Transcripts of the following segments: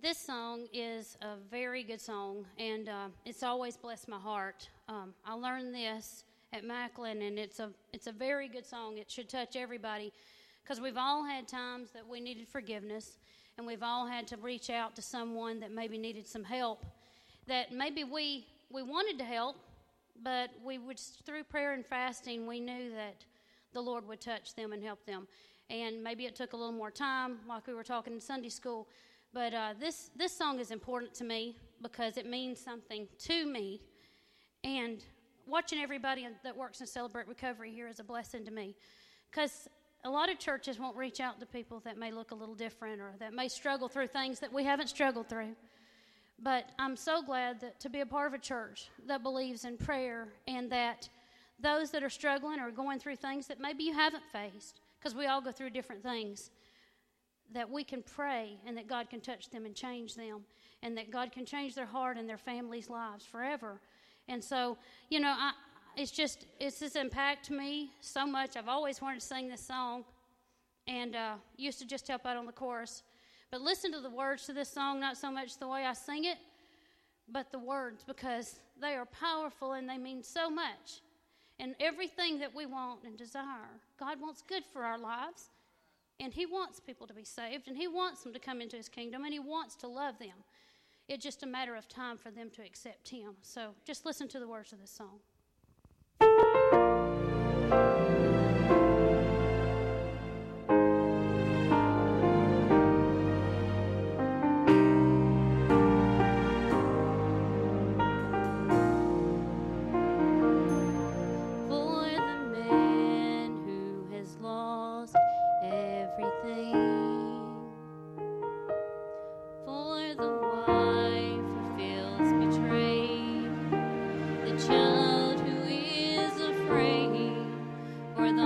This song is a very good song, and it's always blessed my heart. I learned this at Macklin, and it's a very good song. It should touch everybody, because we've all had times that we needed forgiveness, and we've all had to reach out to someone that maybe needed some help, that maybe we wanted to help, but through prayer and fasting, we knew that the Lord would touch them and help them. And maybe it took a little more time, like we were talking in Sunday school. But this song is important to me because it means something to me. And watching everybody that works in Celebrate Recovery here is a blessing to me. Because a lot of churches won't reach out to people that may look a little different or that may struggle through things that we haven't struggled through. But I'm so glad to be a part of a church that believes in prayer, and that those that are struggling or going through things that maybe you haven't faced, because we all go through different things, that we can pray and that God can touch them and change them, and that God can change their heart and their families' lives forever. And so, it's just impacted me so much. I've always wanted to sing this song, and used to just help out on the chorus. But listen to the words to this song, not so much the way I sing it, but the words, because they are powerful and they mean so much. And everything that we want and desire, God wants good for our lives. And He wants people to be saved, and He wants them to come into His kingdom, and He wants to love them. It's just a matter of time for them to accept Him. So just listen to the words of this song. Child who is afraid, or the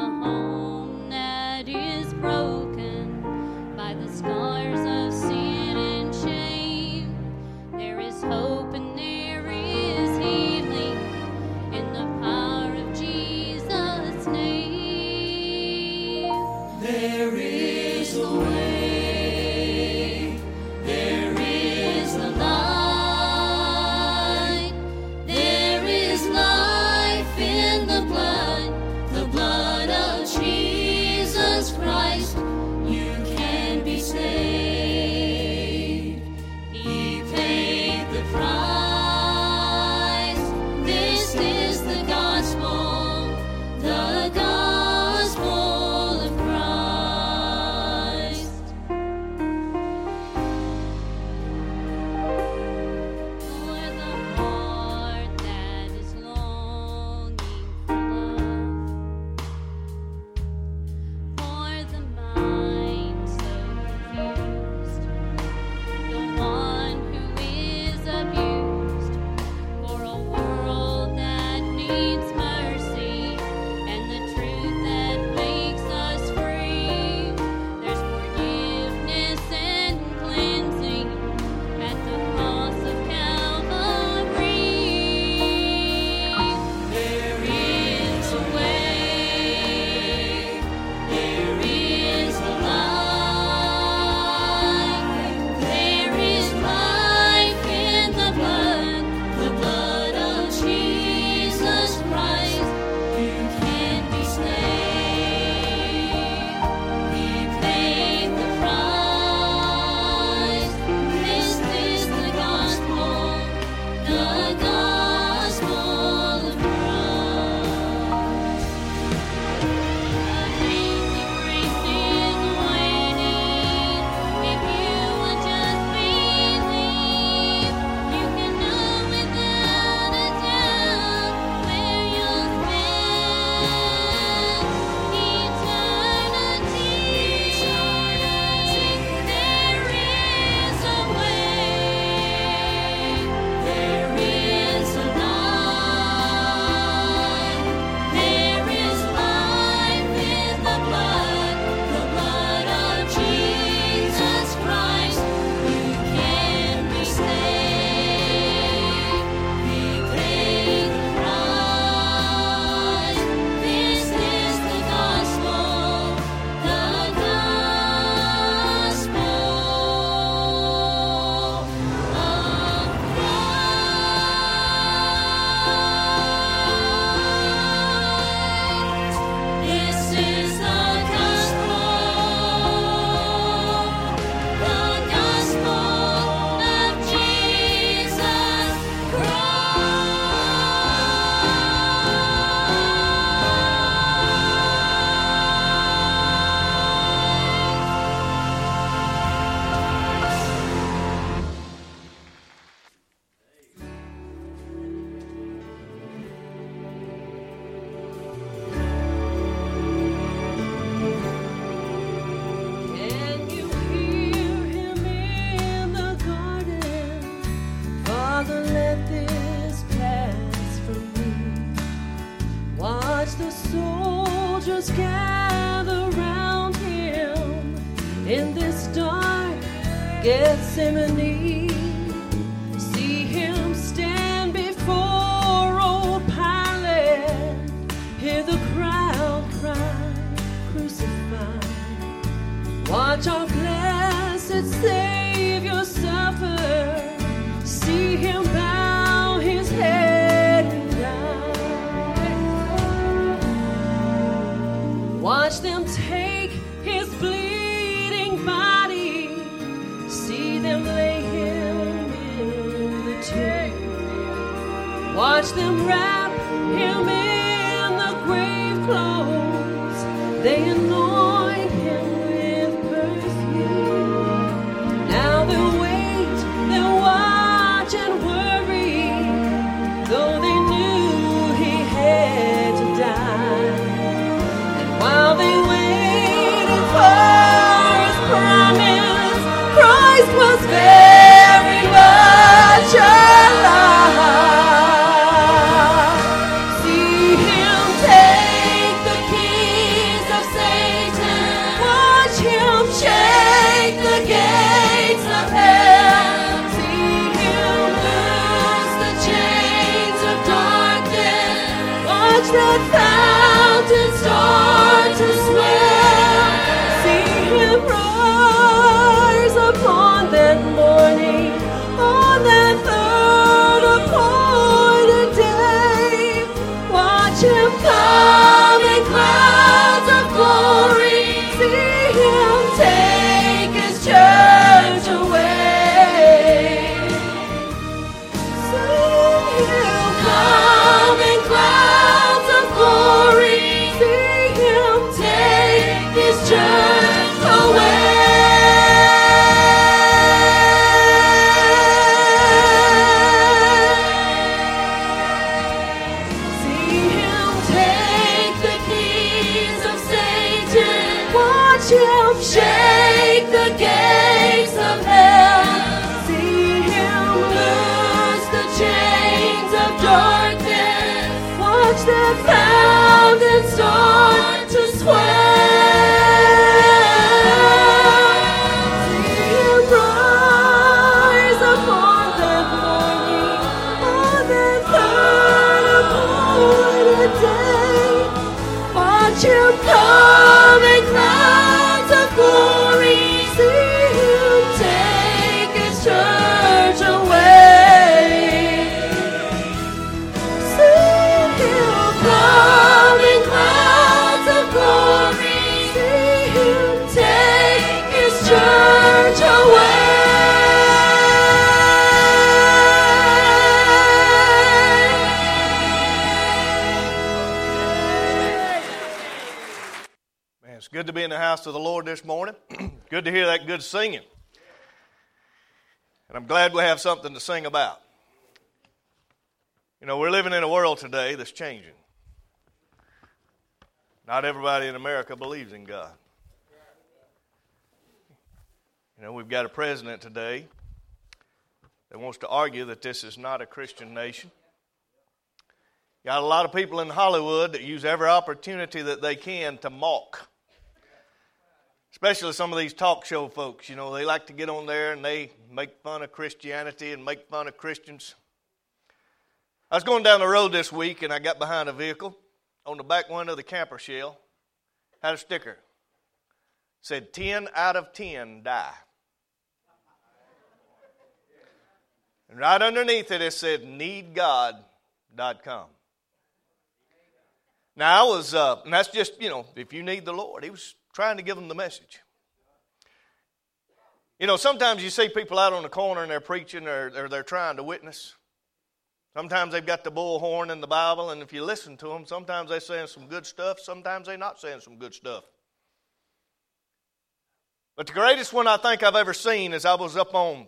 Gethsemane, see him stand before old Pilate, hear the crowd cry, crucify. Watch our blessed Savior suffer, see him bow his head and die. Watch them take his bleeding body, see them lay him in the tomb. Watch them wrap him in the grave clothes, they anoint him with perfume. Now they'll wait, they'll watch and worry, though they knew he had to die. And while they waited for his promise, Christ was very much alive. See him take the keys of Satan, watch him shake the gates of hell. See him loose the chains of darkness, watch that fountain start to swell. See him rise upon that morning, on that third appointed day. Watch him come in clouds of glory, see him take his church away. See him come in clouds of glory, see him take his church away. See him take the keys of Satan, watch him shake the gates of hell. See him loose the chains of darkness, watch that fountain start to swell. See him rise upon that morning, on that third appointed day. Watch him come in clouds of glory, see him take his church away. See him come in clouds of glory, see him take his church away. Man, it's good to be in the house of the Lord this morning. Good to hear that good singing. And I'm glad we have something to sing about. You know, we're living in a world today that's changing. Not everybody in America believes in God. You know, we've got a president today that wants to argue that this is not a Christian nation. Got a lot of people in Hollywood that use every opportunity that they can to mock. Especially some of these talk show folks, you know, they like to get on there and they make fun of Christianity and make fun of Christians. I was going down the road this week and I got behind a vehicle. On the back window of the camper shell had a sticker. Said 10 out of 10 die. And right underneath it said needgod.com. Now I was, and that's just, you know, if you need the Lord. He was trying to give them the message. You know, sometimes you see people out on the corner and they're preaching or they're trying to witness. Sometimes they've got the bullhorn in the Bible, and if you listen to them, sometimes they're saying some good stuff, sometimes they're not saying some good stuff. But the greatest one I think I've ever seen is I was up on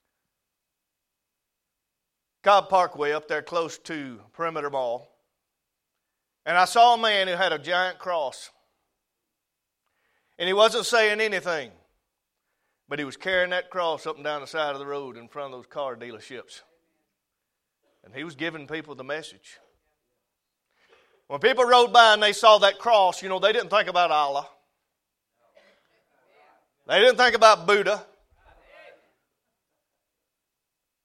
Cobb Parkway up there close to Perimeter Mall, and I saw a man who had a giant cross. And he wasn't saying anything, but he was carrying that cross up and down the side of the road in front of those car dealerships. And he was giving people the message. When people rode by and they saw that cross, you know, they didn't think about Allah. They didn't think about Buddha.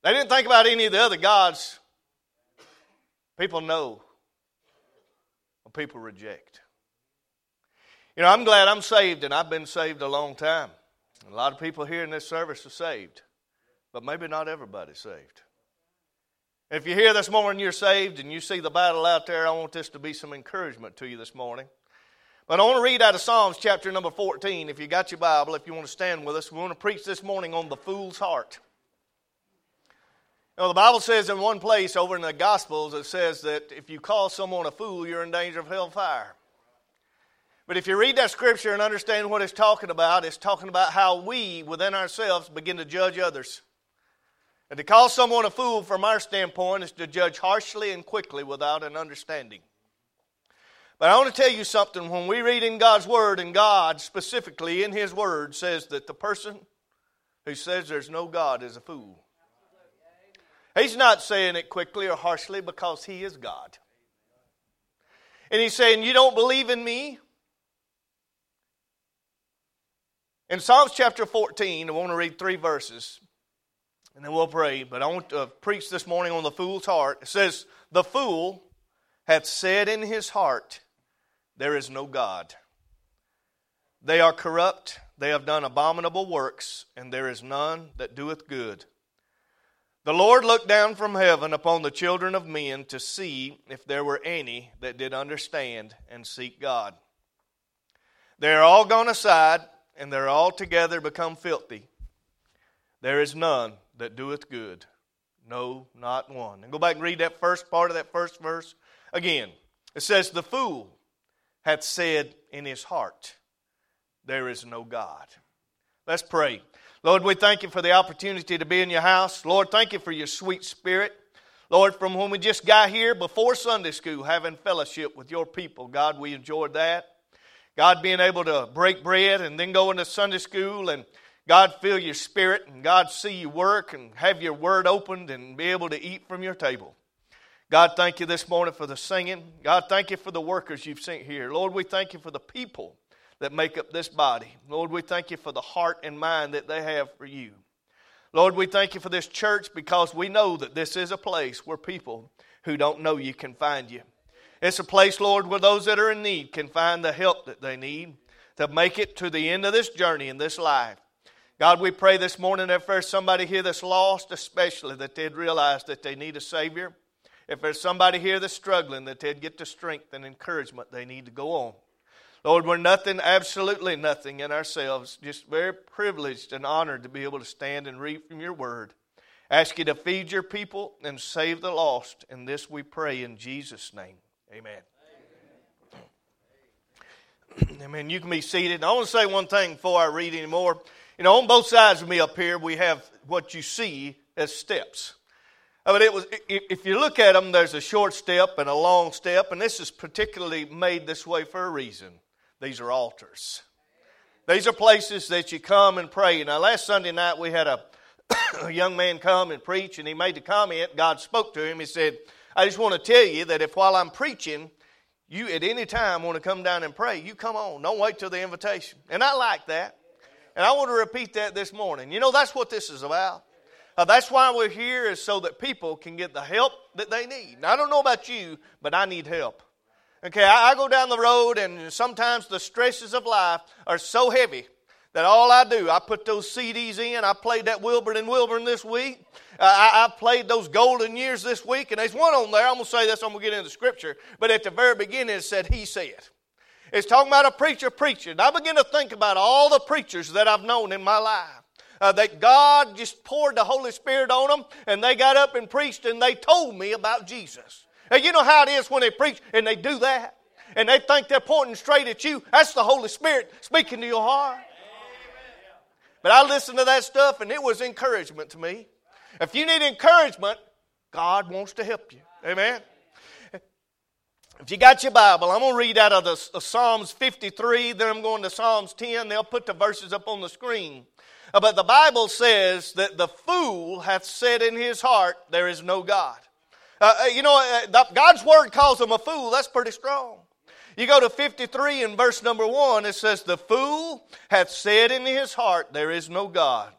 They didn't think about any of the other gods. People know or people reject. You know, I'm glad I'm saved, and I've been saved a long time. A lot of people here in this service are saved, but maybe not everybody's saved. If you're here this morning, you're saved, and you see the battle out there, I want this to be some encouragement to you this morning. But I want to read out of Psalms chapter number 14. If you got your Bible, if you want to stand with us, we want to preach this morning on the fool's heart. You know, the Bible says in one place over in the Gospels, it says that if you call someone a fool, you're in danger of hellfire. But if you read that scripture and understand what it's talking about how we, within ourselves, begin to judge others. And to call someone a fool from our standpoint is to judge harshly and quickly without an understanding. But I want to tell you something. When we read in God's Word, and God specifically in His Word says that the person who says there's no God is a fool. He's not saying it quickly or harshly because He is God. And He's saying, you don't believe in me? In Psalms chapter 14, I want to read 3 verses, and then we'll pray. But I want to preach this morning on the fool's heart. It says, the fool hath said in his heart, there is no God. They are corrupt, they have done abominable works, and there is none that doeth good. The Lord looked down from heaven upon the children of men to see if there were any that did understand and seek God. They are all gone aside, and they're all together become filthy. There is none that doeth good, no, not one. And go back and read that first part of that first verse again. It says, the fool hath said in his heart, there is no God. Let's pray. Lord, we thank you for the opportunity to be in your house. Lord, thank you for your sweet spirit. Lord, from when we just got here before Sunday school, having fellowship with your people, God, we enjoyed that. God, being able to break bread and then go into Sunday school and God, feel your spirit and God, see you work and have your word opened and be able to eat from your table. God, thank you this morning for the singing. God, thank you for the workers you've sent here. Lord, we thank you for the people that make up this body. Lord, we thank you for the heart and mind that they have for you. Lord, we thank you for this church because we know that this is a place where people who don't know you can find you. It's a place, Lord, where those that are in need can find the help that they need to make it to the end of this journey in this life. God, we pray this morning that if there's somebody here that's lost, especially, that they'd realize that they need a Savior. If there's somebody here that's struggling, that they'd get the strength and encouragement they need to go on. Lord, we're nothing, absolutely nothing in ourselves, just very privileged and honored to be able to stand and read from your word. Ask you to feed your people and save the lost. And this we pray in Jesus' name. Amen. Amen. You can be seated. I want to say one thing before I read anymore. You know, on both sides of me up here, we have what you see as steps. But if you look at them, there's a short step and a long step, and this is particularly made this way for a reason. These are altars. These are places that you come and pray. Now, last Sunday night, we had a young man come and preach, and he made the comment. God spoke to him. He said, I just want to tell you that if while I'm preaching, you at any time want to come down and pray, you come on. Don't wait till the invitation. And I like that. And I want to repeat that this morning. You know, that's what this is about. That's why we're here, is so that people can get the help that they need. Now, I don't know about you, but I need help. Okay, I go down the road, and sometimes the stresses of life are so heavy that all I do, I put those CDs in. I played that Wilburn and Wilburn this week. I played those Golden Years this week, and there's one on there. I'm going to say this, I'm going to get into the scripture. But at the very beginning, it said, he said. It's talking about a preacher preaching. I begin to think about all the preachers that I've known in my life. That God just poured the Holy Spirit on them, and they got up and preached, and they told me about Jesus. And you know how it is when they preach and they do that, and they think they're pointing straight at you. That's the Holy Spirit speaking to your heart. But I listened to that stuff, and it was encouragement to me. If you need encouragement, God wants to help you. Amen. If you got your Bible, I'm going to read out of the Psalms 53, then I'm going to Psalms 10. They'll put the verses up on the screen. But the Bible says that the fool hath said in his heart, there is no God. God's word calls him a fool. That's pretty strong. You go to 53 in verse number 1, it says, the fool hath said in his heart, there is no God.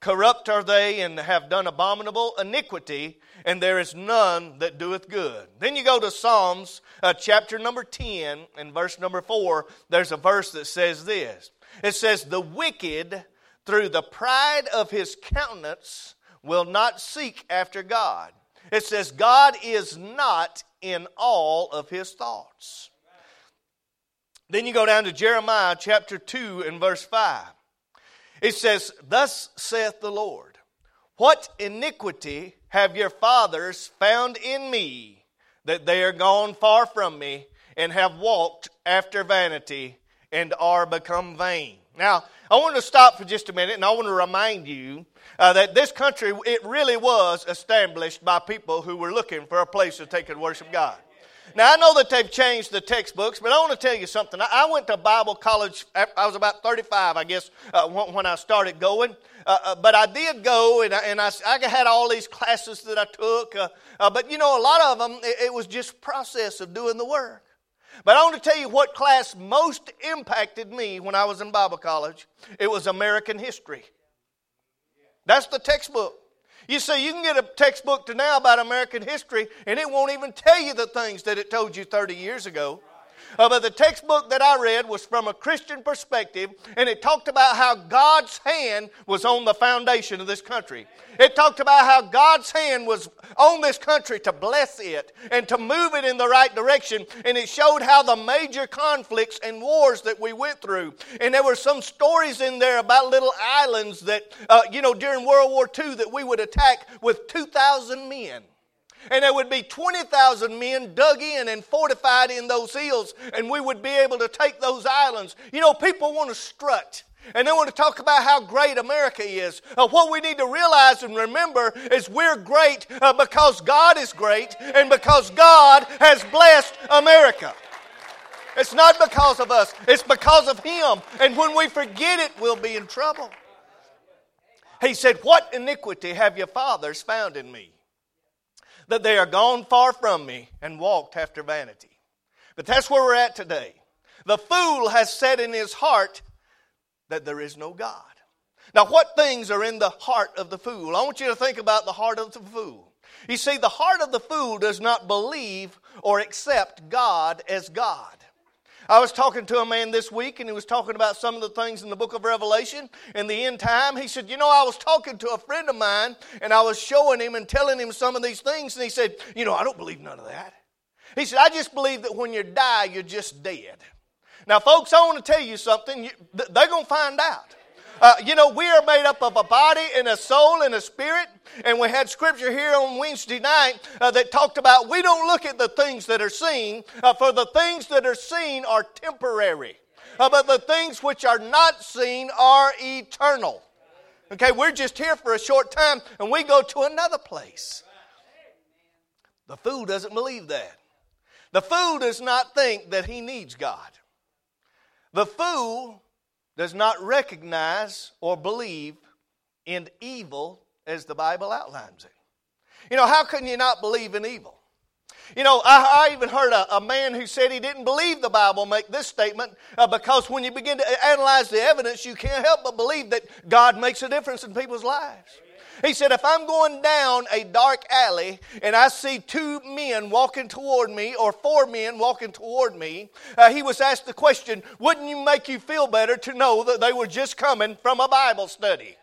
Corrupt are they, and have done abominable iniquity, and there is none that doeth good. Then you go to Psalms chapter number 10 and verse number 4. There's a verse that says this. It says, the wicked through the pride of his countenance will not seek after God. It says, God is not in all of his thoughts. Then you go down to Jeremiah chapter 2 and verse 5. It says, thus saith the Lord, what iniquity have your fathers found in me, that they are gone far from me, and have walked after vanity, and are become vain. Now, I want to stop for just a minute, and I want to remind you that this country, it really was established by people who were looking for a place that they could worship God. Now, I know that they've changed the textbooks, but I want to tell you something. I went to Bible college, I was about 35, I guess, when I started going. But I did go, and I had all these classes that I took. But, you know, a lot of them, it was just process of doing the work. But I want to tell you what class most impacted me when I was in Bible college. It was American history. That's the textbook. You see, you can get a textbook now about American history, and it won't even tell you the things that it told you 30 years ago. But the textbook that I read was from a Christian perspective, and it talked about how God's hand was on the foundation of this country. It talked about how God's hand was on this country to bless it and to move it in the right direction. And it showed how the major conflicts and wars that we went through. And there were some stories in there about little islands that, during World War II that we would attack with 2,000 men. And there would be 20,000 men dug in and fortified in those hills, and we would be able to take those islands. You know, people want to strut, and they want to talk about how great America is. What we need to realize and remember is we're great because God is great, and because God has blessed America. It's not because of us, it's because of Him. And when we forget it, we'll be in trouble. He said, what iniquity have your fathers found in me, that they are gone far from me and walked after vanity? But that's where we're at today. The fool has said in his heart that there is no God. Now, what things are in the heart of the fool? I want you to think about the heart of the fool. You see, the heart of the fool does not believe or accept God as God. I was talking to a man this week, and he was talking about some of the things in the book of Revelation in the end time. He said, I was talking to a friend of mine, and I was showing him and telling him some of these things, and he said, I don't believe none of that. He said, I just believe that when you die, you're just dead. Now, folks, I want to tell you something. They're going to find out. We are made up of a body and a soul and a spirit. And we had scripture here on Wednesday night that talked about we don't look at the things that are seen, for the things that are seen are temporary. But the things which are not seen are eternal. Okay, we're just here for a short time and we go to another place. The fool doesn't believe that. The fool does not think that he needs God. The fool does not recognize or believe in evil as the Bible outlines it. How can you not believe in evil? I even heard a man who said he didn't believe the Bible make this statement because when you begin to analyze the evidence, you can't help but believe that God makes a difference in people's lives. He said, if I'm going down a dark alley and I see 2 men walking toward me or 4 men walking toward me, he was asked the question, wouldn't it make you feel better to know that they were just coming from a Bible study?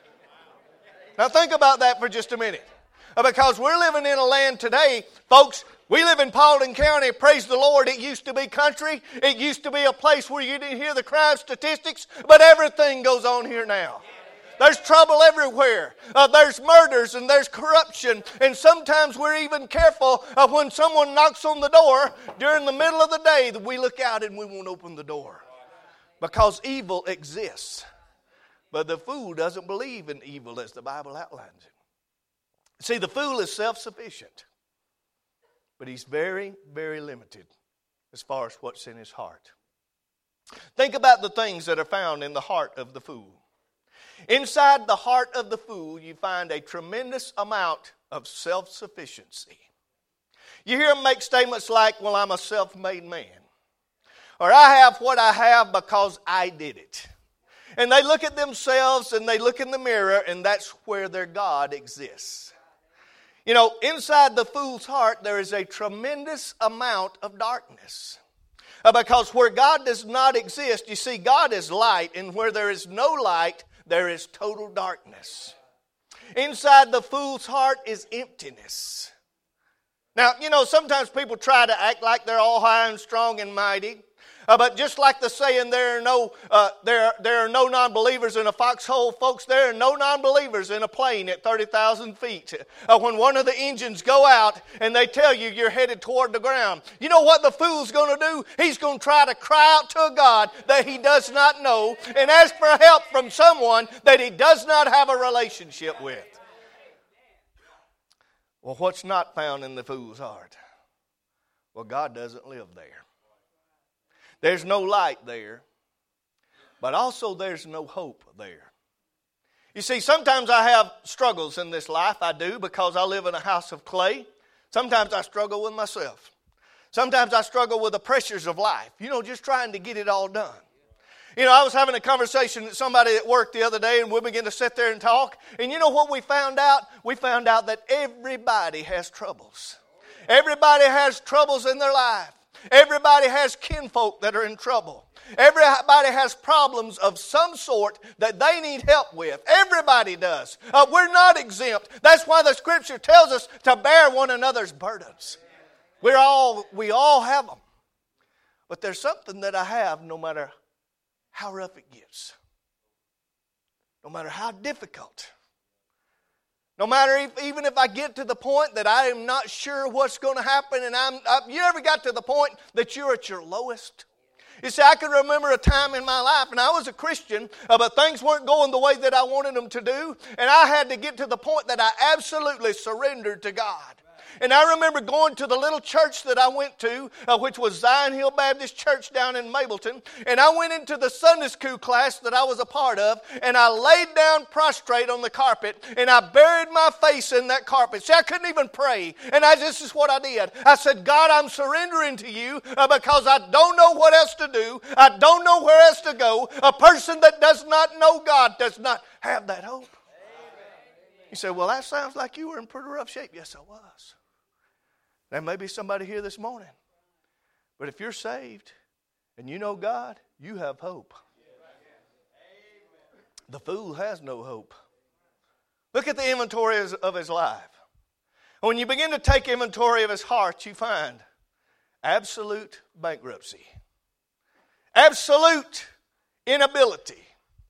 Now think about that for just a minute. Because we're living in a land today, folks, we live in Paulding County. Praise the Lord. It used to be country. It used to be a place where you didn't hear the crime statistics, but everything goes on here now. There's trouble everywhere. There's murders and there's corruption. And sometimes we're even careful of when someone knocks on the door during the middle of the day that we look out and we won't open the door. Because evil exists. But the fool doesn't believe in evil as the Bible outlines it. See, the fool is self-sufficient. But he's very, very limited as far as what's in his heart. Think about the things that are found in the heart of the fool. Inside the heart of the fool, you find a tremendous amount of self-sufficiency. You hear him make statements like, well, I'm a self-made man. Or I have what I have because I did it. And they look at themselves and they look in the mirror, and that's where their God exists. You know, inside the fool's heart, there is a tremendous amount of darkness. Because where God does not exist, you see, God is light, and where there is no light, there is total darkness. Inside the fool's heart is emptiness. Now, you know, sometimes people try to act like they're all high and strong and mighty. But just like the saying, there are no non-believers in a foxhole, folks, there are no non-believers in a plane at 30,000 feet. When one of the engines go out and they tell you you're headed toward the ground, you know what the fool's going to do? He's going to try to cry out to a God that he does not know and ask for help from someone that he does not have a relationship with. Well, what's not found in the fool's heart? Well, God doesn't live there. There's no light there, but also there's no hope there. You see, sometimes I have struggles in this life. I do, because I live in a house of clay. Sometimes I struggle with myself. Sometimes I struggle with the pressures of life, you know, just trying to get it all done. You know, I was having a conversation with somebody at work the other day, and we began to sit there and talk. And you know what we found out? We found out that everybody has troubles. Everybody has troubles in their life. Everybody has kinfolk that are in trouble. Everybody has problems of some sort that they need help with. Everybody does. We're not exempt. That's why the Scripture tells us to bear one another's burdens. We all have them. But there's something that I have no matter how rough it gets. No matter how difficult. No matter even if I get to the point that I am not sure what's going to happen, and you ever got to the point that you're at your lowest? You see, I can remember a time in my life, and I was a Christian, but things weren't going the way that I wanted them to do, and I had to get to the point that I absolutely surrendered to God. And I remember going to the little church that I went to, which was Zion Hill Baptist Church down in Mableton. And I went into the Sunday school class that I was a part of, and I laid down prostrate on the carpet, and I buried my face in that carpet. See, I couldn't even pray. And this is what I did. I said, God, I'm surrendering to you because I don't know what else to do. I don't know where else to go. A person that does not know God does not have that hope. You say, well, that sounds like you were in pretty rough shape. Yes, I was. There may be somebody here this morning. But if you're saved and you know God, you have hope. The fool has no hope. Look at the inventory of his life. When you begin to take inventory of his heart, you find absolute bankruptcy. Absolute inability.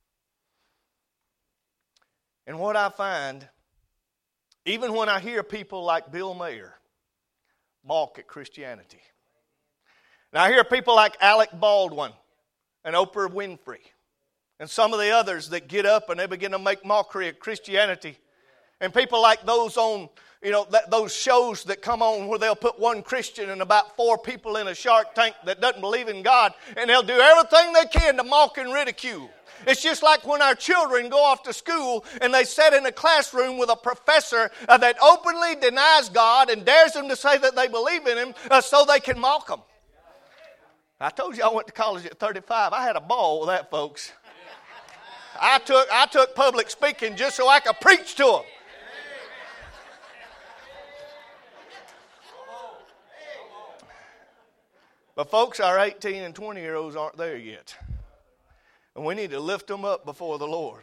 And what I find, even when I hear people like Bill Maher mock at Christianity. And I hear people like Alec Baldwin and Oprah Winfrey and some of the others that get up and they begin to make mockery of Christianity. And people like those on, those shows that come on where they'll put one Christian and about 4 people in a Shark Tank that doesn't believe in God, and they'll do everything they can to mock and ridicule. It's just like when our children go off to school and they sit in a classroom with a professor that openly denies God and dares them to say that they believe in Him so they can mock them. I told you I went to college at 35. I had a ball with that, folks. I took public speaking just so I could preach to them. But folks, our 18 and 20-year-olds aren't there yet. And we need to lift them up before the Lord.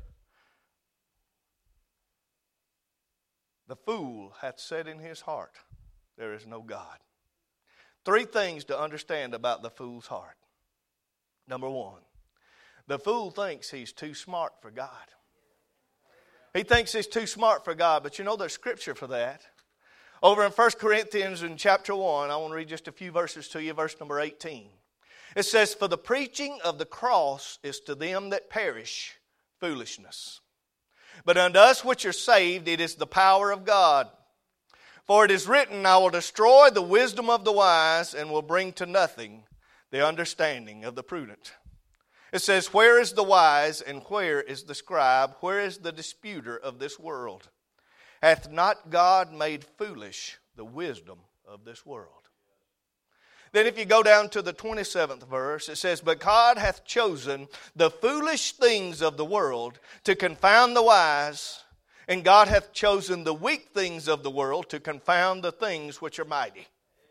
The fool hath said in his heart, there is no God. 3 things to understand about the fool's heart. Number 1, the fool thinks he's too smart for God. He thinks he's too smart for God, but there's scripture for that. Over in 1 Corinthians in chapter 1, I want to read just a few verses to you, verse number 18. It says, for the preaching of the cross is to them that perish foolishness. But unto us which are saved, it is the power of God. For it is written, I will destroy the wisdom of the wise and will bring to nothing the understanding of the prudent. It says, where is the wise and where is the scribe? Where is the disputer of this world? Hath not God made foolish the wisdom of this world? Then if you go down to the 27th verse, it says, "But God hath chosen the foolish things of the world to confound the wise, and God hath chosen the weak things of the world to confound the things which are mighty."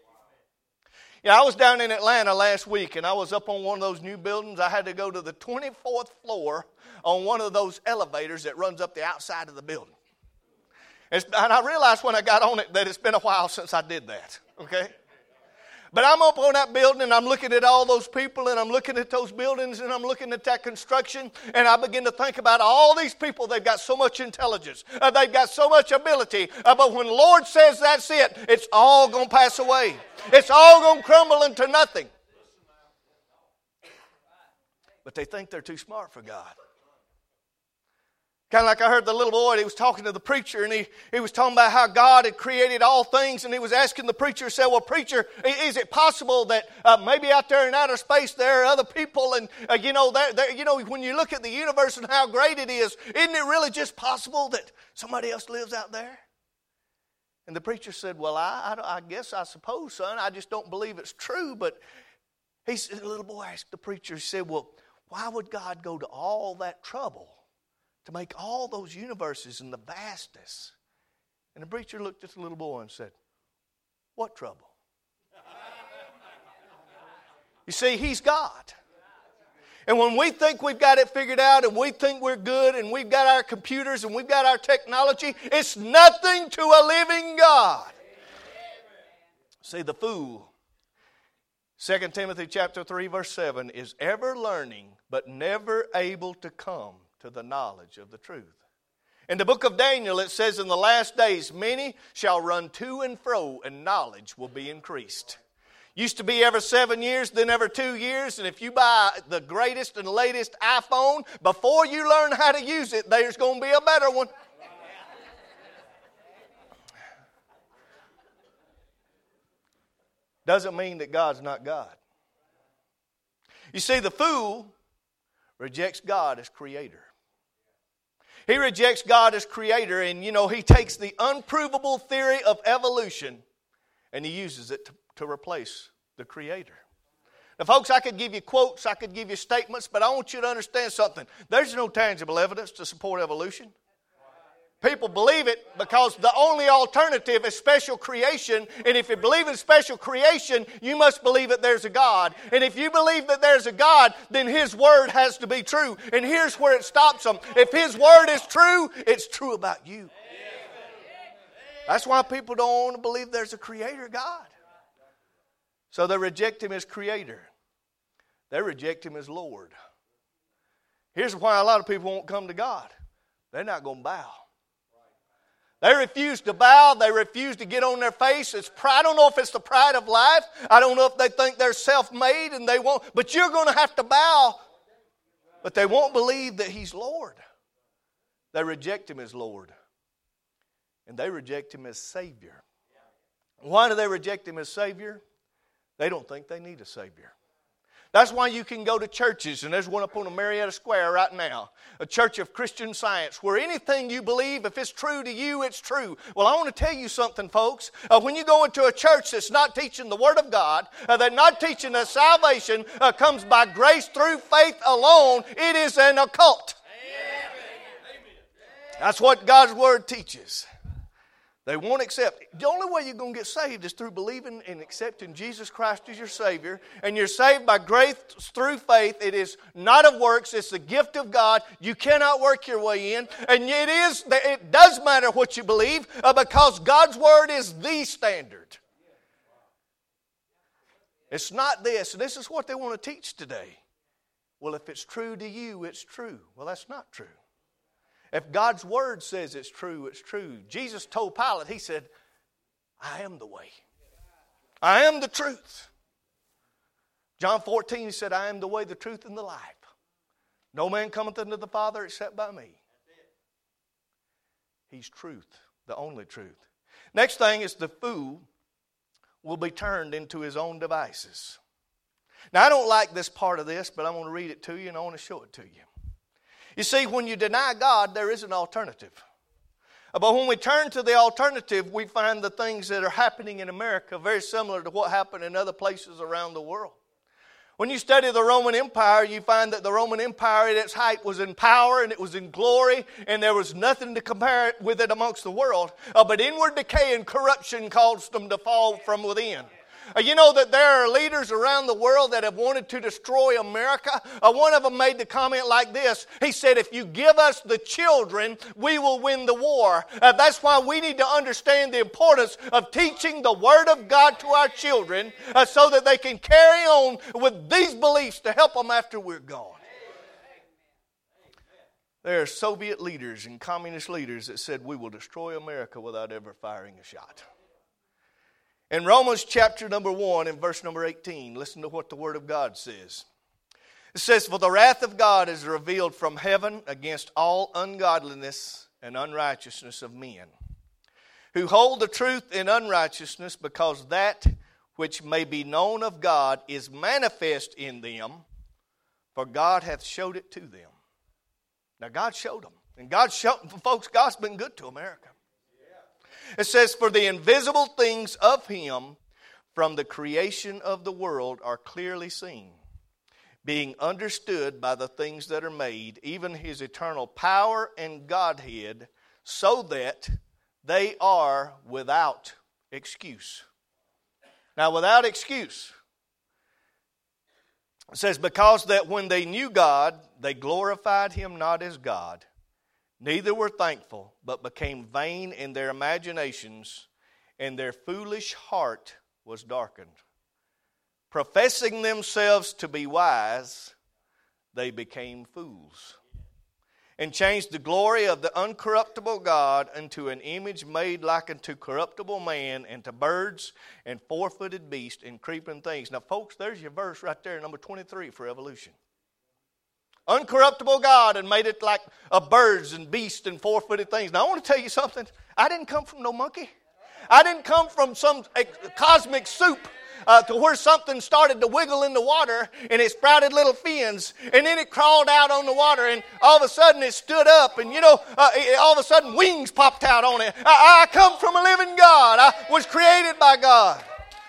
I was down in Atlanta last week, and I was up on one of those new buildings. I had to go to the 24th floor on one of those elevators that runs up the outside of the building. And I realized when I got on it that it's been a while since I did that, okay? But I'm up on that building, and I'm looking at all those people, and I'm looking at those buildings, and I'm looking at that construction, and I begin to think about all these people. They've got so much intelligence. They've got so much ability. But when the Lord says that's it, it's all going to pass away. It's all going to crumble into nothing. But they think they're too smart for God. Kind of like I heard the little boy, he was talking to the preacher, and he was talking about how God had created all things, and he was asking the preacher, said, "Well, preacher, is it possible that maybe out there in outer space there are other people, and when you look at the universe and how great it is, isn't it really just possible that somebody else lives out there?" And the preacher said, "Well, I guess I suppose, son. I just don't believe it's true." But the little boy asked the preacher, he said, "Well, why would God go to all that trouble to make all those universes and the vastness?" And the preacher looked at the little boy and said, "What trouble?" You see, He's God. And when we think we've got it figured out, and we think we're good, and we've got our computers, and we've got our technology, it's nothing to a living God. See, the fool, 2 Timothy chapter 3, verse 7, is ever learning, but never able to come to the knowledge of the truth. In the book of Daniel, it says, "In the last days, many shall run to and fro, and knowledge will be increased." Used to be every 7 years, then every 2 years, and if you buy the greatest and latest iPhone, before you learn how to use it, there's going to be a better one. Doesn't mean that God's not God. You see, the fool rejects God as creator. He rejects God as creator, and he takes the unprovable theory of evolution and he uses it to replace the creator. Now, folks, I could give you quotes, I could give you statements, but I want you to understand something. There's no tangible evidence to support evolution. People believe it because the only alternative is special creation. And if you believe in special creation, you must believe that there's a God. And if you believe that there's a God, then His Word has to be true. And here's where it stops them. If His Word is true, it's true about you. That's why people don't want to believe there's a Creator God. So they reject Him as Creator. They reject Him as Lord. Here's why a lot of people won't come to God. They're not going to bow. They refuse to bow. They refuse to get on their face. It's pride. I don't know if it's the pride of life. I don't know if they think they're self-made and they won't. But you're going to have to bow. But they won't believe that He's Lord. They reject Him as Lord. And they reject Him as Savior. Why do they reject Him as Savior? They don't think they need a Savior. That's why you can go to churches, and there's one up on Marietta Square right now, a church of Christian Science, where anything you believe, if it's true to you, it's true. Well, I want to tell you something, folks. When you go into a church that's not teaching the Word of God, that's not teaching that salvation comes by grace through faith alone, it is an occult. That's what God's Word teaches. They won't accept. The only way you're going to get saved is through believing and accepting Jesus Christ as your Savior. And you're saved by grace through faith. It is not of works. It's the gift of God. You cannot work your way in. And it does matter what you believe because God's Word is the standard. It's not this. And this is what they want to teach today. Well, if it's true to you, it's true. Well, that's not true. If God's Word says it's true, it's true. Jesus told Pilate, He said, I am the way. I am the truth. John 14, He said, I am the way, the truth, and the life. No man cometh unto the Father except by me. He's truth, the only truth. Next thing is the fool will be turned into his own devices. Now, I don't like this part of this, but I want to read it to you and I want to show it to you. You see, when you deny God, there is an alternative. But when we turn to the alternative, we find the things that are happening in America very similar to what happened in other places around the world. When you study the Roman Empire, you find that the Roman Empire at its height was in power and it was in glory, and there was nothing to compare it with it amongst the world. But inward decay and corruption caused them to fall from within. You know that there are leaders around the world that have wanted to destroy America. One of them made the comment like this. He said, if you give us the children, we will win the war. That's why we need to understand the importance of teaching the Word of God to our children so that they can carry on with these beliefs to help them after we're gone. There are Soviet leaders and communist leaders that said, we will destroy America without ever firing a shot. In Romans chapter number 1 and verse number 18, listen to what the Word of God says. It says, for the wrath of God is revealed from heaven against all ungodliness and unrighteousness of men, who hold the truth in unrighteousness, because that which may be known of God is manifest in them, for God hath showed it to them. Now God showed them. And folks, God's been good to America. It says, for the invisible things of Him from the creation of the world are clearly seen, being understood by the things that are made, even His eternal power and Godhead, so that they are without excuse. Now, without excuse. It says, because that when they knew God, they glorified Him not as God, neither were thankful, but became vain in their imaginations, and their foolish heart was darkened. Professing themselves to be wise, they became fools, and changed the glory of the uncorruptible God into an image made like unto corruptible man, and to birds, and four-footed beasts, and creeping things. Now, folks, there's your verse right there, number 23 for evolution. Uncorruptible God, and made it like birds and beasts and four-footed things. Now, I want to tell you something. I didn't come from no monkey. I didn't come from some cosmic soup to where something started to wiggle in the water and it sprouted little fins, and then it crawled out on the water, and all of a sudden it stood up, and all of a sudden wings popped out on it. I come from a living God. I was created by God.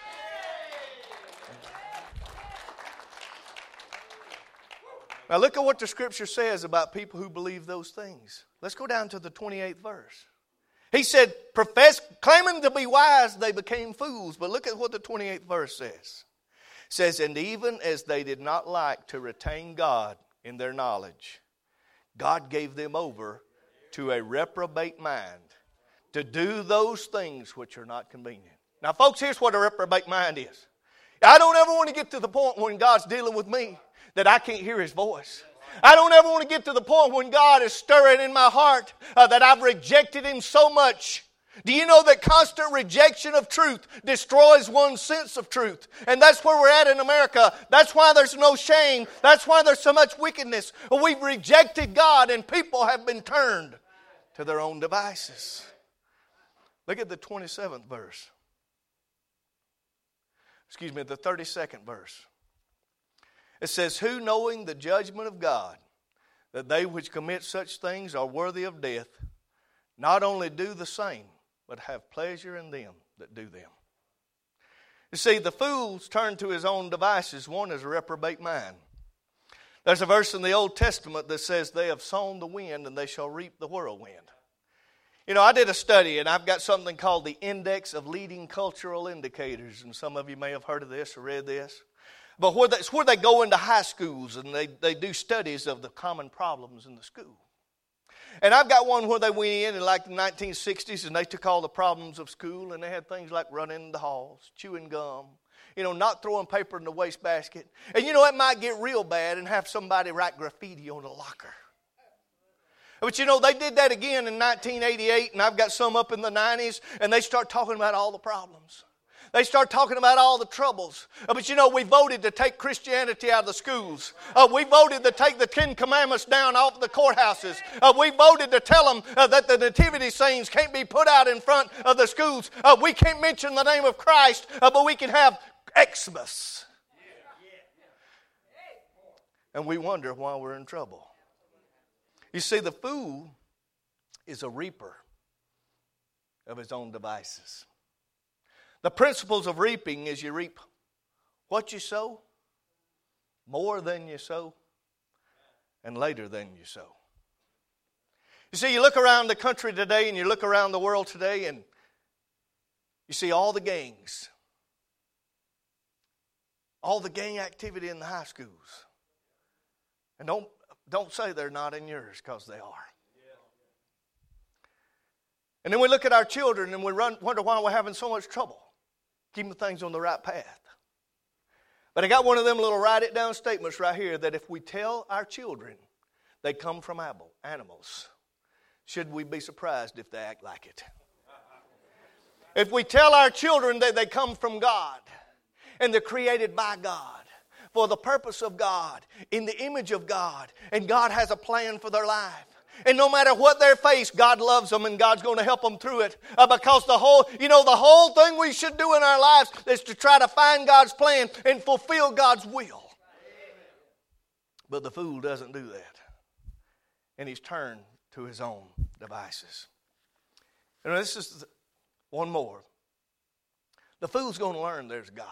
Now look at what the Scripture says about people who believe those things. Let's go down to the 28th verse. He said, claiming to be wise, they became fools. But look at what the 28th verse says. It says, and even as they did not like to retain God in their knowledge, God gave them over to a reprobate mind to do those things which are not convenient. Now folks, here's what a reprobate mind is. I don't ever want to get to the point when God's dealing with me that I can't hear His voice. I don't ever want to get to the point when God is stirring in my heart that I've rejected Him so much. Do you know that constant rejection of truth destroys one's sense of truth? And that's where we're at in America. That's why there's no shame. That's why there's so much wickedness. We've rejected God, and people have been turned to their own devices. Look at the 27th verse. The 32nd verse. It says, who knowing the judgment of God, that they which commit such things are worthy of death, not only do the same, but have pleasure in them that do them. You see, the fools turn to his own devices. One is a reprobate mind. There's a verse in the Old Testament that says, they have sown the wind and they shall reap the whirlwind. You know, I did a study, and I've got something called the Index of Leading Cultural Indicators, and some of you may have heard of this or read this. But it's where they go into high schools and they do studies of the common problems in the school. And I've got one where they went in like the 1960s, and they took all the problems of school, and they had things like running in the halls, chewing gum, not throwing paper in the wastebasket. And it might get real bad and have somebody write graffiti on a locker. But they did that again in 1988, and I've got some up in the 90s, and they start talking about all the problems. They start talking about all the troubles. But we voted to take Christianity out of the schools. We voted to take the 10 Commandments down off the courthouses. We voted to tell them that the nativity scenes can't be put out in front of the schools. We can't mention the name of Christ, but we can have Xmas. And we wonder why we're in trouble. You see, the fool is a reaper of his own devices. The principles of reaping is you reap what you sow, more than you sow, and later than you sow. You see, you look around the country today and you look around the world today and you see all the gangs, all the gang activity in the high schools. And don't say they're not in yours, because they are. And then we look at our children and we wonder why we're having so much trouble keeping things on the right path. But I got one of them little write it down statements right here that if we tell our children they come from animals, should we be surprised if they act like it? If we tell our children that they come from God and they're created by God for the purpose of God, in the image of God, and God has a plan for their life, and no matter what they face, God loves them and God's going to help them through it. Because the whole thing we should do in our lives is to try to find God's plan and fulfill God's will. But the fool doesn't do that. And he's turned to his own devices. And this is one more. The fool's going to learn there's God.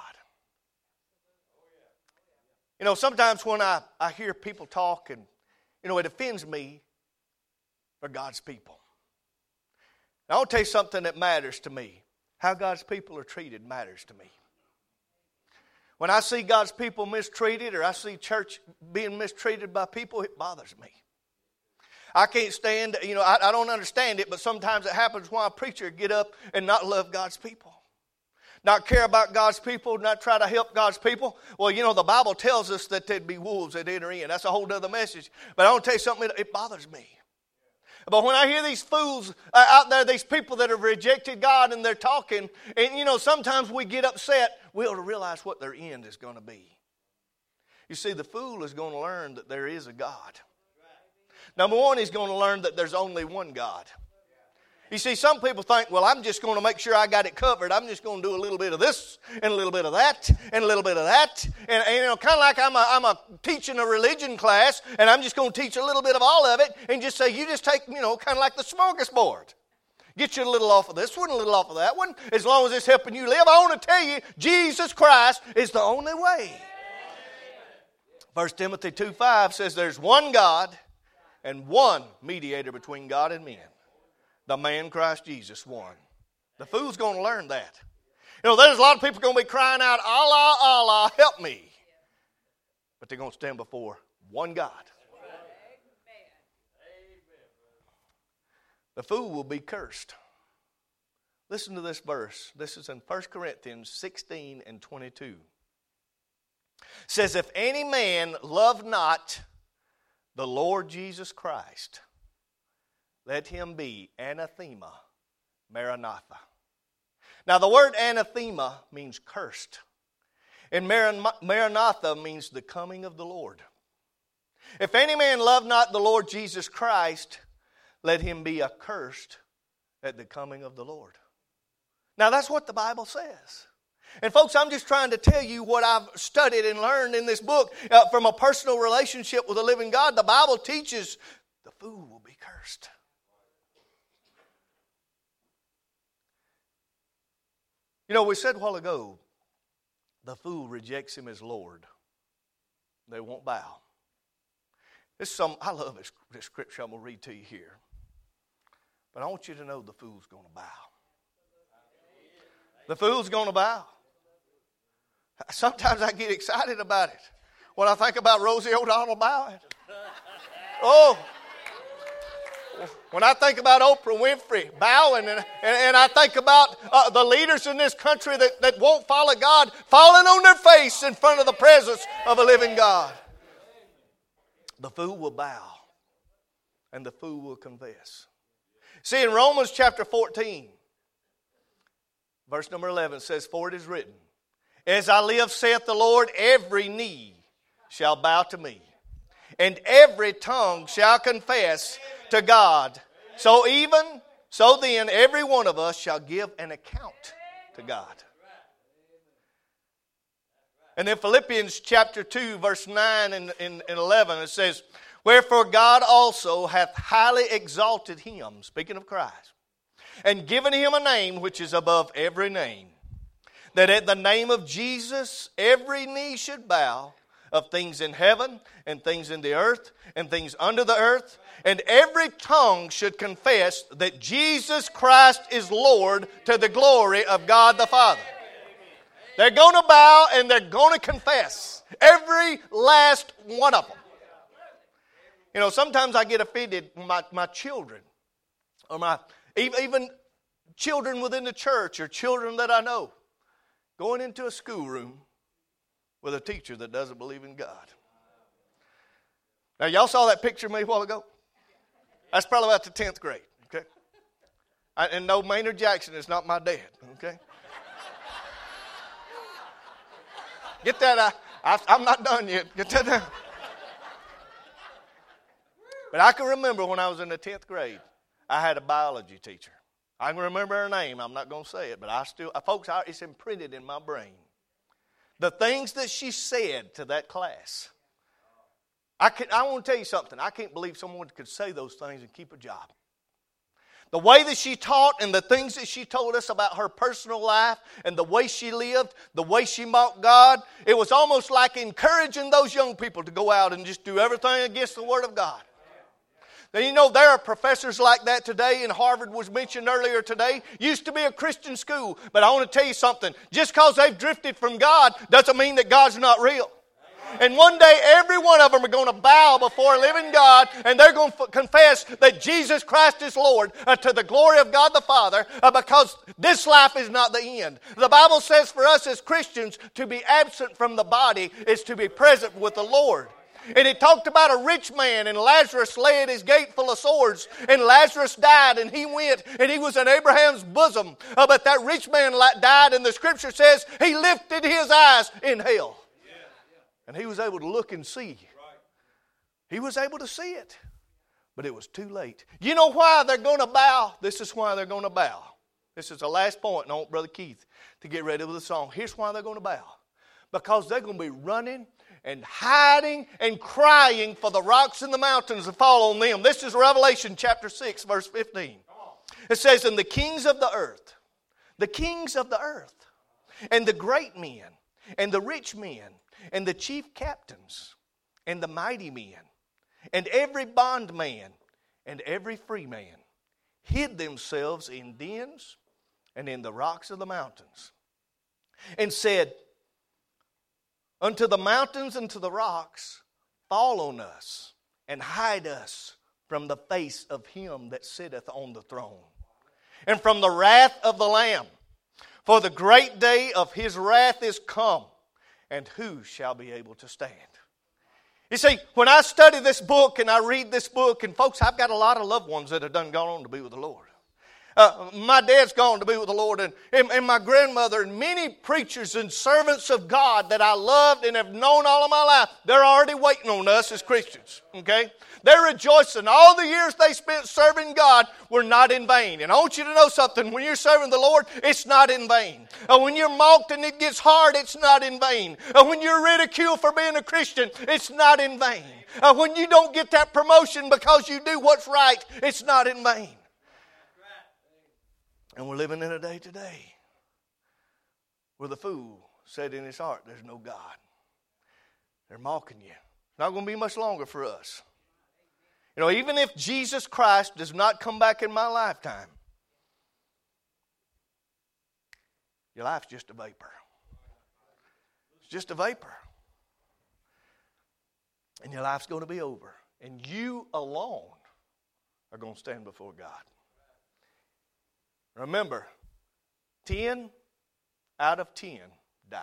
Sometimes when I hear people talk and, it offends me for God's people. Now, I want to tell you something that matters to me. How God's people are treated matters to me. When I see God's people mistreated or I see church being mistreated by people, it bothers me. I can't stand, I don't understand it, but sometimes it happens when a preacher get up and not love God's people. Not care about God's people, not try to help God's people. Well, the Bible tells us that there'd be wolves that enter in. That's a whole other message. But I want to tell you something, it bothers me. But when I hear these fools out there, these people that have rejected God and they're talking, and sometimes we get upset, we ought to realize what their end is going to be. You see, the fool is going to learn that there is a God. Number one, he's going to learn that there's only one God. You see, some people think, well, I'm just going to make sure I got it covered. I'm just going to do a little bit of this and a little bit of that and a little bit of that. And kind of like I'm teaching a religion class and I'm just going to teach a little bit of all of it and just say, you just take, kind of like the smorgasbord. Get you a little off of this one, a little off of that one, as long as it's helping you live. I want to tell you, Jesus Christ is the only way. 1 Timothy 2:5 says there's one God and one mediator between God and men. The man Christ Jesus, one. The fool's going to learn that. There's a lot of people going to be crying out, Allah, Allah, help me. But they're going to stand before one God. The fool will be cursed. Listen to this verse. This is in 1 Corinthians 16 and 22. It says, if any man love not the Lord Jesus Christ, let him be anathema, maranatha. Now the word anathema means cursed. And maranatha means the coming of the Lord. If any man love not the Lord Jesus Christ, let him be accursed at the coming of the Lord. Now that's what the Bible says. And folks, I'm just trying to tell you what I've studied and learned in this book from a personal relationship with the living God. The Bible teaches the fool will be cursed. We said a while ago, the fool rejects him as Lord. They won't bow. I love this scripture I'm going to read to you here. But I want you to know the fool's going to bow. The fool's going to bow. Sometimes I get excited about it. When I think about Rosie O'Donnell bowing. Oh, when I think about Oprah Winfrey bowing, and I think about the leaders in this country that won't follow God, falling on their face in front of the presence of a living God. The fool will bow, and the fool will confess. See, in Romans chapter 14, verse number 11 says, for it is written, as I live, saith the Lord, every knee shall bow to me, and every tongue shall confess to God. So then every one of us shall give an account to God. And then Philippians chapter 2 verse 9 and 11 it says, wherefore God also hath highly exalted him, speaking of Christ, and given him a name which is above every name, that at the name of Jesus every knee should bow, of things in heaven and things in the earth and things under the earth, and every tongue should confess that Jesus Christ is Lord, to the glory of God the Father. They're going to bow and they're going to confess. Every last one of them. You know, sometimes I get offended when my children, or even children within the church, or children that I know, going into a schoolroom with a teacher that doesn't believe in God. Now, y'all saw that picture of me a while ago? That's probably about the 10th grade, okay? And no, Maynard Jackson is not my dad, okay? Get that, I'm not done yet. Get that down. But I can remember when I was in the 10th grade, I had a biology teacher. I can remember her name. I'm not going to say it, but folks, it's imprinted in my brain. The things that she said to that class. I want to tell you something. I can't believe someone could say those things and keep a job. The way that she taught and the things that she told us about her personal life and the way she lived, the way she mocked God, it was almost like encouraging those young people to go out and just do everything against the Word of God. Now, you know, there are professors like that today, and Harvard was mentioned earlier today. Used to be a Christian school, but I want to tell you something. Just because they've drifted from God doesn't mean that God's not real. And one day, every one of them are going to bow before a living God, and they're going to confess that Jesus Christ is Lord, to the glory of God the Father, because this life is not the end. The Bible says for us as Christians, to be absent from the body is to be present with the Lord. And it talked about a rich man, and Lazarus lay at his gate full of swords, and Lazarus died, and he went, and he was in Abraham's bosom. But that rich man died, and the Scripture says he lifted his eyes in hell. And he was able to look and see. He was able to see it, but it was too late. You know why they're going to bow? This is why they're going to bow. This is the last point, and I want Brother Keith to get ready with the song. Here's why they're going to bow. Because they're going to be running and hiding and crying for the rocks and the mountains to fall on them. This is Revelation chapter 6, verse 15. It says, and the kings of the earth, and the great men, and the rich men, and the chief captains, and the mighty men, and every bondman, and every free man, hid themselves in dens and in the rocks of the mountains, and said, unto the mountains and to the rocks, fall on us, and hide us from the face of him that sitteth on the throne, and from the wrath of the Lamb. For the great day of his wrath is come, and who shall be able to stand? You see, when I study this book and I read this book, and folks, I've got a lot of loved ones that have gone on to be with the Lord. My dad's gone to be with the Lord, and my grandmother, and many preachers and servants of God that I loved and have known all of my life, they're already waiting on us as Christians, okay? They're rejoicing. All the years they spent serving God were not in vain. And I want you to know something. When you're serving the Lord, it's not in vain. When you're mocked and it gets hard, it's not in vain. When you're ridiculed for being a Christian, it's not in vain. When you don't get that promotion because you do what's right, it's not in vain. And we're living in a day today where the fool said in his heart, there's no God. They're mocking you. It's not going to be much longer for us. You know, even if Jesus Christ does not come back in my lifetime, your life's just a vapor. It's just a vapor. And your life's going to be over. And you alone are going to stand before God. Remember, 10 out of 10 die.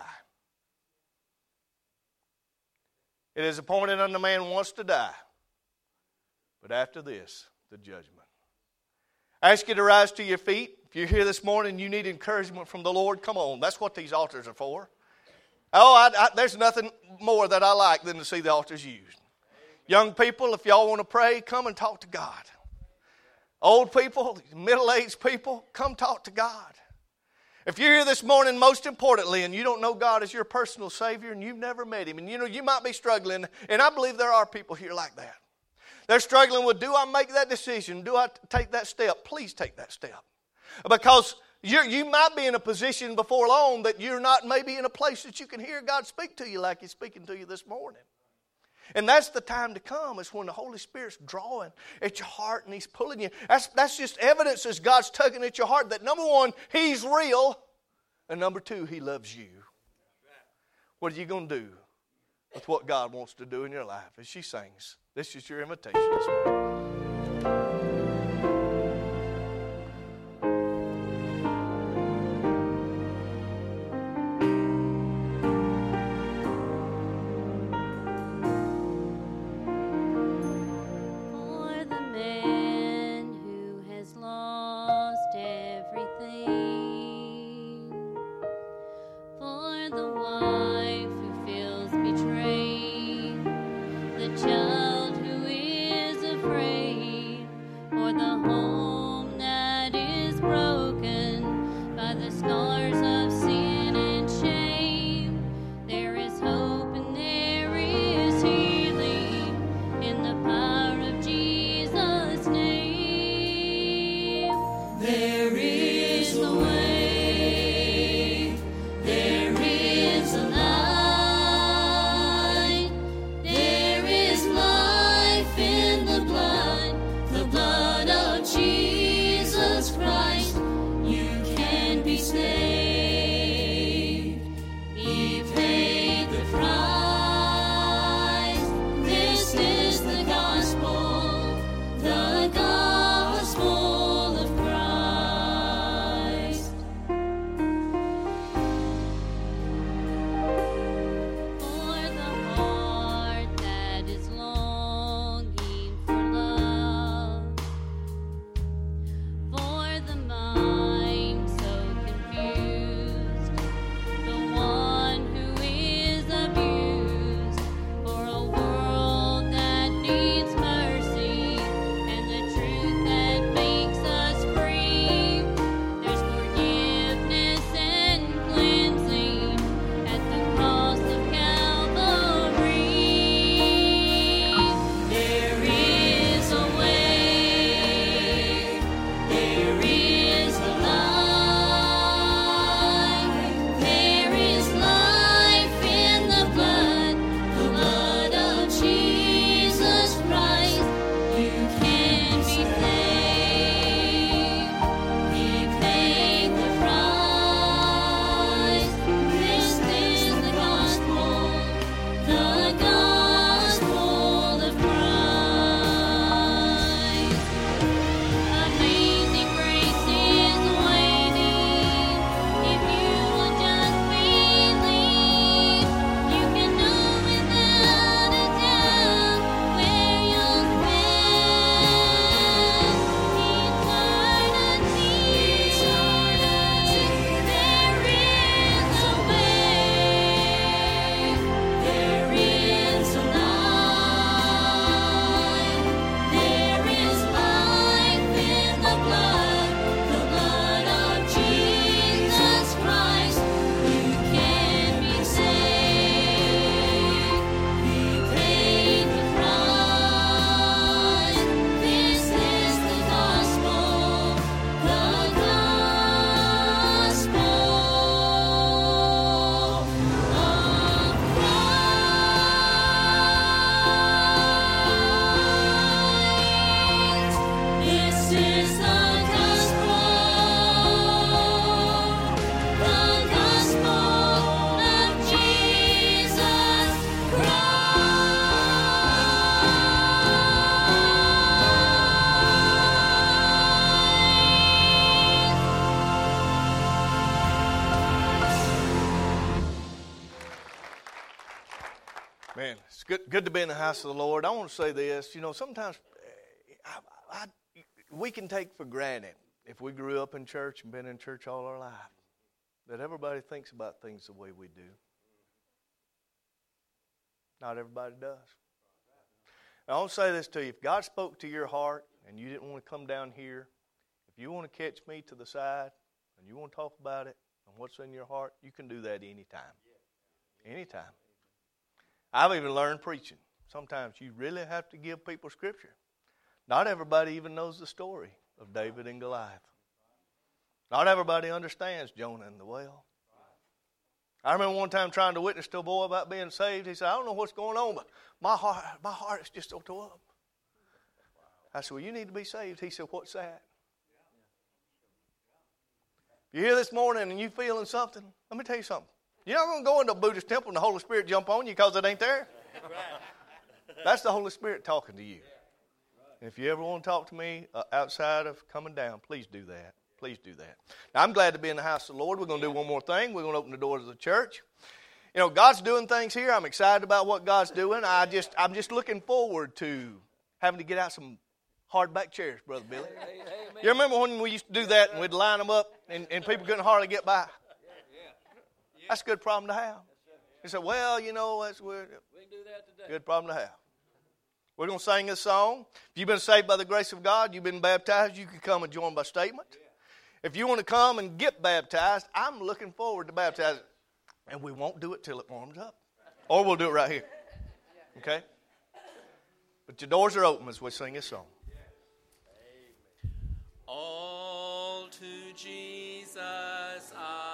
It is appointed unto man once to die, but after this, the judgment. I ask you to rise to your feet. If you're here this morning and you need encouragement from the Lord, come on. That's what these altars are for. There's nothing more that I like than to see the altars used. Young people, if y'all want to pray, come and talk to God. Old people, middle-aged people, come talk to God. If you're here this morning, most importantly, and you don't know God as your personal Savior and you've never met Him, and you know you might be struggling, and I believe there are people here like that. They're struggling with, do I make that decision? Do I take that step? Please take that step. Because you might be in a position before long that you're not maybe in a place that you can hear God speak to you like He's speaking to you this morning. And that's the time to come. It's when the Holy Spirit's drawing at your heart and He's pulling you. That's just evidence as God's tugging at your heart that number one, He's real. And number two, He loves you. What are you going to do with what God wants to do in your life? As she sings, this is your invitation this morning. Man, it's good to be in the house of the Lord. I want to say this. You know, sometimes we can take for granted, if we grew up in church and been in church all our life, that everybody thinks about things the way we do. Not everybody does. Now, I want to say this to you. If God spoke to your heart and you didn't want to come down here, if you want to catch me to the side and you want to talk about it and what's in your heart, you can do that anytime. Anytime. I've even learned preaching. Sometimes you really have to give people Scripture. Not everybody even knows the story of David and Goliath. Not everybody understands Jonah and the whale. I remember one time trying to witness to a boy about being saved. He said, I don't know what's going on, but my heart is just so tore up. I said, well, you need to be saved. He said, what's that? If you're here this morning and you feeling something, let me tell you something. You're not going to go into a Buddhist temple and the Holy Spirit jump on you because it ain't there. That's the Holy Spirit talking to you. And if you ever want to talk to me outside of coming down, please do that. Please do that. Now, I'm glad to be in the house of the Lord. We're going to do one more thing. We're going to open the doors of the church. You know, God's doing things here. I'm excited about what God's doing. I'm just looking forward to having to get out some hardback chairs, Brother Billy. You remember when we used to do that and we'd line them up and people couldn't hardly get by? That's a good problem to have. You say, well, you know, we can do that today. Good problem to have. We're going to sing this song. If you've been saved by the grace of God, you've been baptized, you can come and join by statement. If you want to come and get baptized, I'm looking forward to baptizing. And we won't do it till it warms up. Or we'll do it right here. Okay? But your doors are open as we sing this song. All to Jesus I